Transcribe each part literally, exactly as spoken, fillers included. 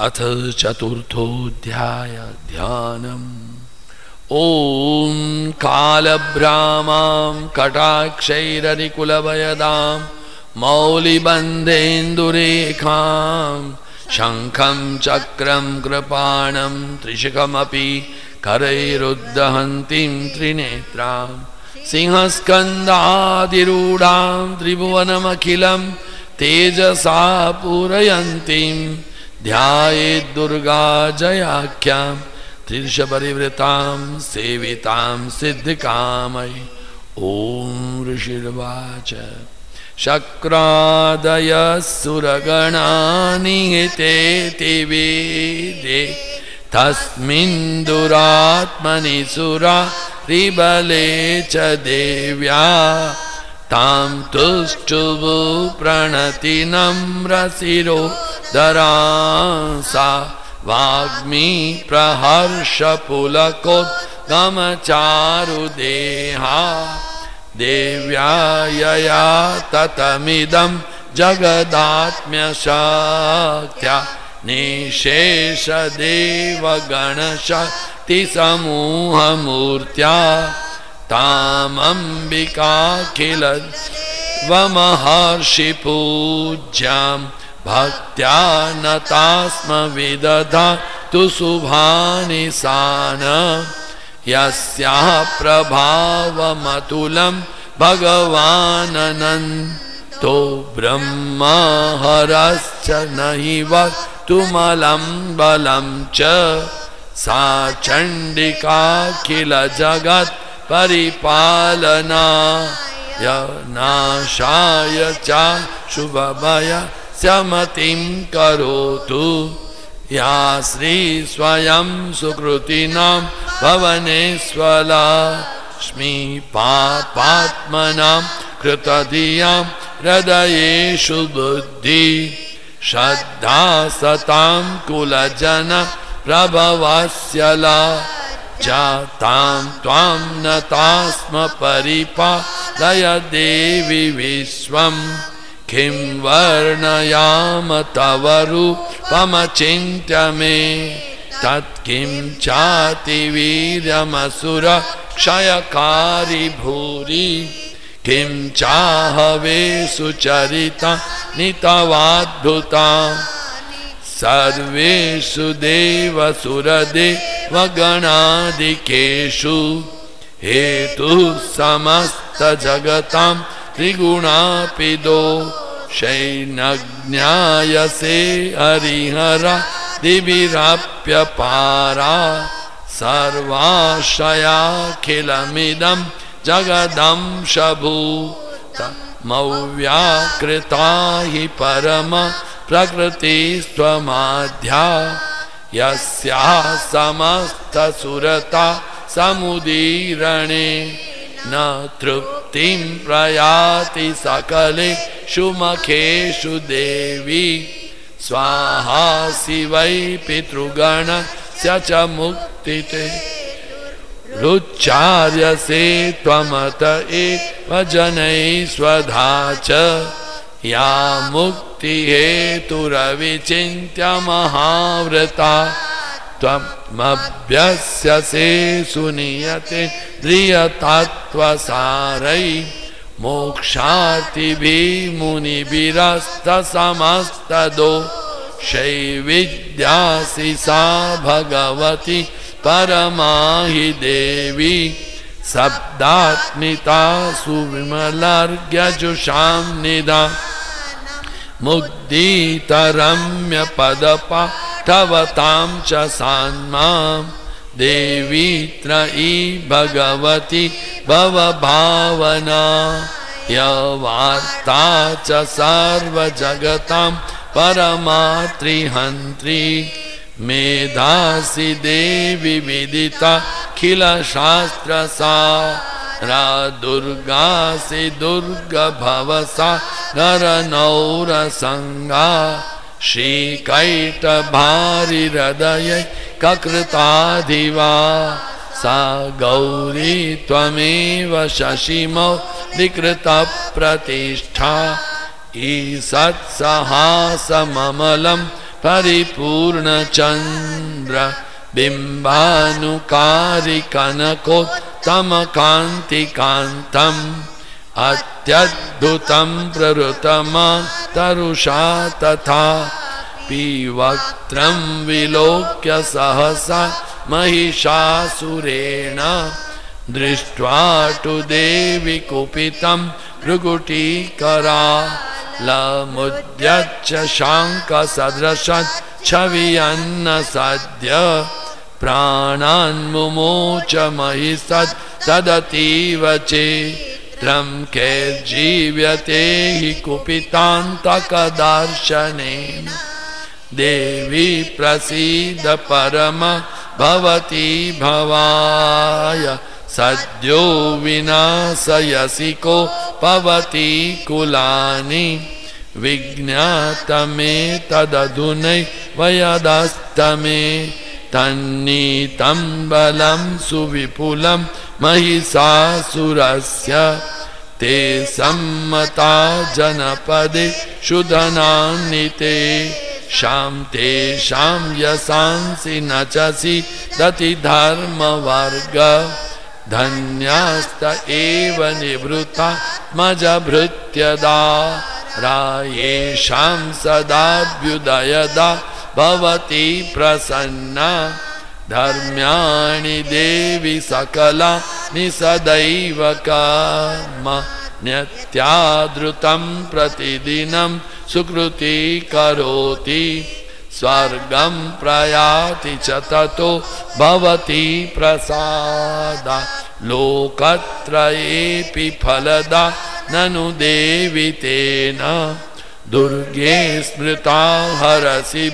अथ चतुर्थोऽध्याय ध्यानम्। ॐ कालभ्रामां कटाक्षैररिकुलभयदां मौलिबन्धेन्दुरेखां शङ्खं चक्रं कृपाणं त्रिशिखमपि करैरुद्धहन्तीं त्रिनेत्रां सिंहस्कन्धाधिरूढां त्रिभुवनमखिलं तेजसा पूरयन्तीं ध्यायेद्दुर्गा जयाख्यां त्रिदशपरिवृतां सेवितां सिद्धिकामयि। ॐ ऋषिर्वाच शक्रादयः सुरगणा निहतेति वेदे तस्मिन् दुरात्मनि सुरा रिबले च देव्या तां तुष्टुवु प्रणति नम्रशिरो दरांसा वाग्मी प्रहर्षपुलकोद्गमचारुदेहा देव्या यया ततमिदं जगदात्म्यशक्त्या निशेषदेवगणशक्तिसमूहमूर्त्या तामम्बिकाखिलत्वमहर्षिपूज्यां भक्त्या नतास्म विदधातु शुभानि सान यस्याः प्रभावमतुलं भगवाननन्तो ब्रह्महरश्च नहि वक्तुमलं बलं च सा चण्डिकाखिलजगत् परिपालना य नाशाय च शुभभय समतिं करोतु या श्री स्वयं सुकृतिनां भवनेश्वलाक्ष्मी पापात्मनां कृतधियां हृदयेषु बुद्धि श्रद्धा सतां कुलजन प्रभवस्य जातां त्वां नतास्म परिपालय देवि विश्वं किं वर्णयाम तव रूपमचिन्त्य मे तत्किं चातिवीर्यमसुर क्षयकारी भूरि किं चाहवे सुचरिता नितवाद्भुता सर्वेषु देवसुरदेवगणादिकेषु हेतुः समस्तजगतां त्रिगुणापिदो शैनज्ञायसे हरिहरा दिविराप्यपारा सर्वाश्रयाखिलमिदं जगदंशभूतमव्याकृता हि परमा प्रकृतिस्त्वमाद्या यस्याः समस्तसुरता समुदीरणे न तृप्तिं प्रयाति सकलेषु मखेषु देवी स्वाहासि वै पितृगणस्य च मुक्तिते रुच्चार्यसे त्वमत एव जनैः स्वधा च या मुक्तिहेतुरविचिन्त्य महाव्रता त्वमभ्यस्यसे सुनियते द्रियतत्त्वसारै मोक्षार्थिभिः मुनिभिरस्तसमस्तदोषैर्विद्यासि सा भगवती परमा हि देवी शब्दात्मिता सुविमलार्घ्यजुषां निधा मुग्धितरम्यपदपाठवतां च सान्मां देवी त्रयी भगवती भवभावना यवार्ता च सर्वजगतां परमात्रिहन्त्री मेधासि देवी विदिता अखिलशास्त्रसारा दुर्गासि दुर्गभवसा नरनौरसङ्गा श्रीकैटभारिहृदयैककृताधिवा सा गौरी त्वमेव शशिमौलिकृतप्रतिष्ठा ईसत्सहासममलं परिपूर्ण चंद्र बिंबानुकारी कनकोत्तम कांति कांतम अत्यद्भुतं प्रवृतम तरुषा तथा वक्त्रं विलोक्य सहसा महिषासुरेण दृष्ट्वा तु देवी कुपितं भ्रुकुटीकरालमुद्यच्च शाङ्खसदृशत् छवियन्न सद्य प्राणान् मुमोच महिषत् तदतीव चेत्रं कैर्जीव्यते हि कुपितान्तकदर्शनेन देवी प्रसीद परम भवती भवाय सद्यो विनाशयसि को पवती कुलानि विज्ञातमे तदधुनै वयदस्तमे तन्नीतं बलं सुविपुलं महिषासुरस्य ते सम्मता जनपदे शुधनान्निते शां तेषां यशांसि नचसि दति धर्मवर्ग धन्यास्त एव निवृत्ता मजभृत्यदा रायेषां सदाभ्युदयदा भवति प्रसन्ना धर्म्याणि देवी सकला निसदैव कर्म नित्यादृतं प्रतिदिनं सुकृति करोति स्वर्गं प्रयाति च ततो भवति प्रसादा लोकत्रयेऽपि फलदा ननु देवि तेन दुर्गे स्मृता हरसि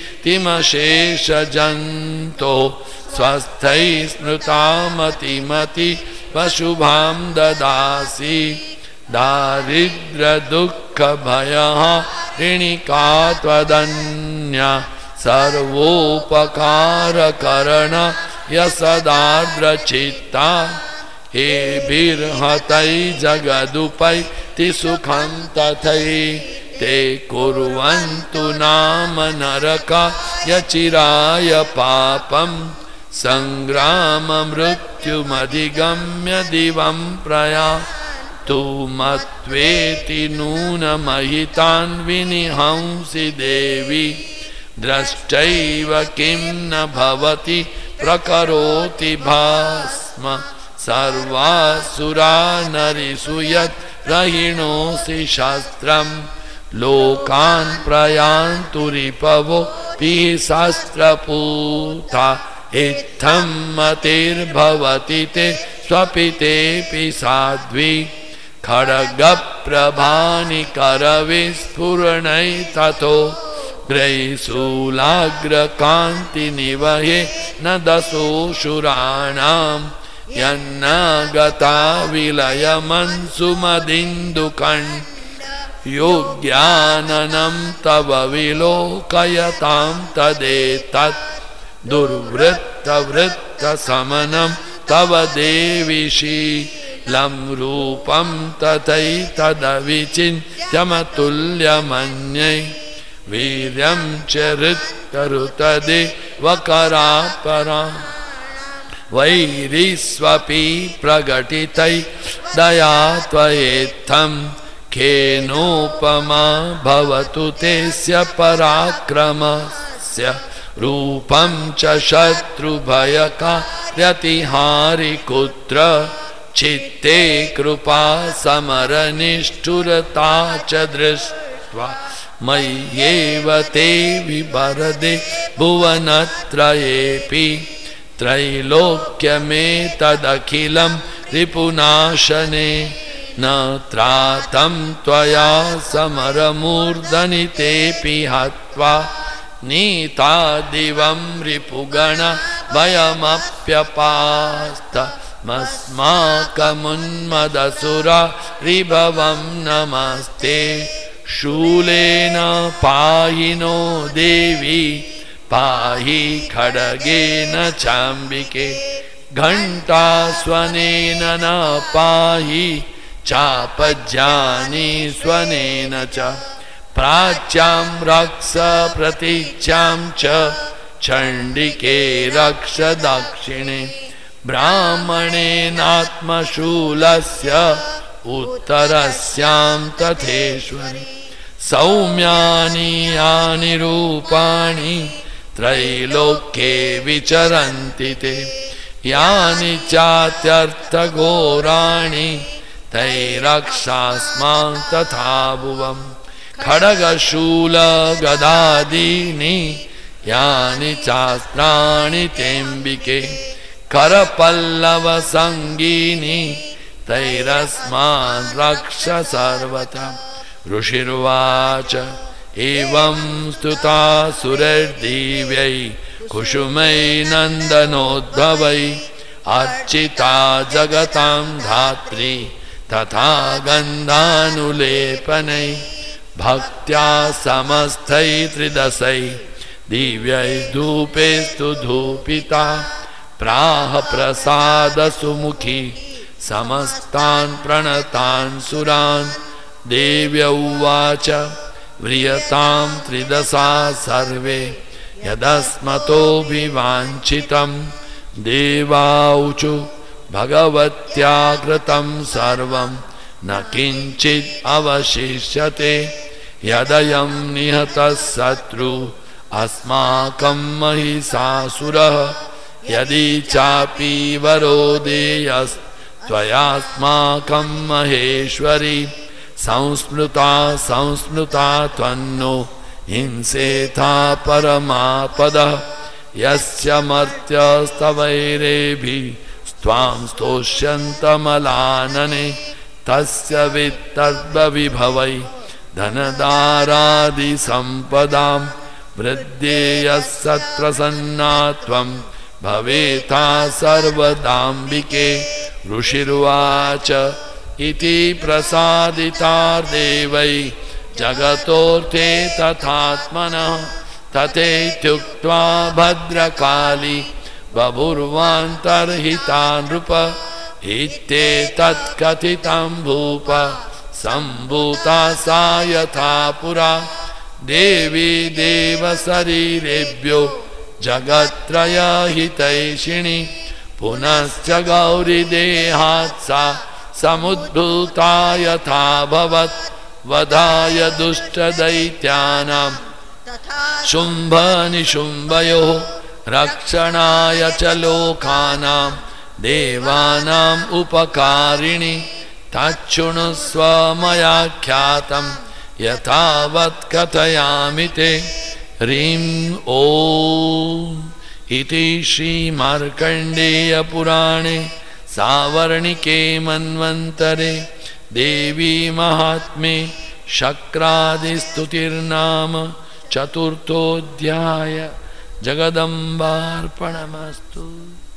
भीतिमशेषजन्तो स्वस्थै स्मृता मतिमति पशुभां ददासि दारिद्र दुःख भयहारिणिका त्वदन्या सर्वोपकार करण यसदार्द्रचित्ता हे बिर्हतै जगदुपैति सुखं तथै ते कुर्वन्तु नाम नरका यचिराय पापं संग्राम मृत्युमधिगम्य दिवं प्रया तु मत्वेति नूनमहितान् विनिहंसि देवी द्रष्टैव किं न भवति प्रकरोति भास्म सर्वासुरा नरिषु यत् रहिणोऽसि शस्त्रम् लोकान् प्रयान्तु रिपवो पिशास्त्रपूता इत्थं मतिर्भवति ते स्वपितेऽपि साध्वी खड्गप्रभानि करविस्फुरणैस्ततो ग्रैशूलाग्रकान्तिनिवहे न दशोऽसुराणां यन्नागता विलयमंसुमदिन्दुकण्ठ योग्याननं तव विलोकयतां तदेतत् दुर्वृत्तवृत्तसमनं तव देविशीलं रूपं तथैतदविचिन्त्यमतुल्यमन्यै वीर्यं च ऋत्तरुतदेवकरापरा वैरिष्वपि प्रकटितै दया त्वयेत्थं केनोपमा भवतु तेस्य पराक्रमस्य रूपं च शत्रुभयकार्यतिहारि कुत्र चित्ते कृपा समरनिष्ठुरता च दृष्ट्वा मय्येव ते विवरदे भुवनत्रयेऽपि त्रैलोक्यमेतदखिलं रिपुनाशने न त्रातं त्वया समरमूर्धनि तेऽपि हत्वा नीता दिवं रिपुगण भयमप्यपास्तमस्माकमुन्मदसुरा रिभवं नमस्ते शूलेन पाहि नो देवी पाहि खड्गेन चाम्बिके घण्टास्वनेन न पाहि चापज्यानि स्वनेन च प्राच्यां रक्ष प्रतीच्यां च चण्डिके रक्ष दक्षिणे ब्राह्मणेनात्मशूलस्य उत्तरस्यां तथेश्वरि सौम्यानि यानि रूपाणि त्रैलोक्ये विचरन्ति ते यानि चात्यर्थघोराणि तैरक्षास्मान् तथा भुवम् खड्गशूल गदादीनि यानि चास्त्राणि तेऽम्बिके करपल्लव संगीनि तैरस्मान् रक्ष सर्वथा ऋषिर्वाच एवं स्तुता सुरैर्दिव्यै कुसुमै नन्दनोद्भवै अर्चिता जगतां धात्री तथा गन्धानुलेपनै भक्त्या समस्तै त्रिदशै दिव्यै धूपेस्तु धूपिता प्राह प्रसाद सुमुखी समस्तान् प्रणतान् सुरान् देव्य उवाच व्रियतां त्रिदशा सर्वे यदस्मतोऽभिवाञ्छितं देवाऊचु भगवत्या कृतं सर्वं न किञ्चित् अवशिष्यते यदयं निहतः शत्रु अस्माकं महिषासुरः यदि चापि वरो देयस्त्वयास्माकं महेश्वरी संस्मृता संस्मृता त्वन्नो हिंसेथा परमापदः यस्य मर्त्यस्तवैरेभिः स्वां स्तोष्यन्तमलानने तस्य वित्तर्वविभवै धनदारादिसम्पदां वृद्धेयः सत्प्रसन्ना त्वं भवेथा सर्वदाम्बिके ऋषिर्वाच इति प्रसादितार्देवै जगतोऽर्थे तथात्मनः तथेत्युक्त्वा भद्रकाली बभूर्वान्तर्हिता नृप इत्येतत्कथितं भूप सम्भूता सा यथा पुरा देवी देवशरीरेभ्यो जगत्त्रयहितैषिणी पुनश्च गौरीदेहात् सा समुद्भूता यथा भवत् वधाय दुष्टदैत्यानां शुम्भनिशुम्भयोः रक्षणाय च लोकानां देवानाम् उपकारिणि तच्छृणुस्व मया ख्यातं यथावत् कथयामि ते ह्रीं ॐ इति श्रीमार्कण्डेयपुराणे सावर्णिके मन्वन्तरे देवी महात्म्ये शक्रादिस्तुतिर्नाम चतुर्थोऽध्याय जगदम्बार्पणमस्तु।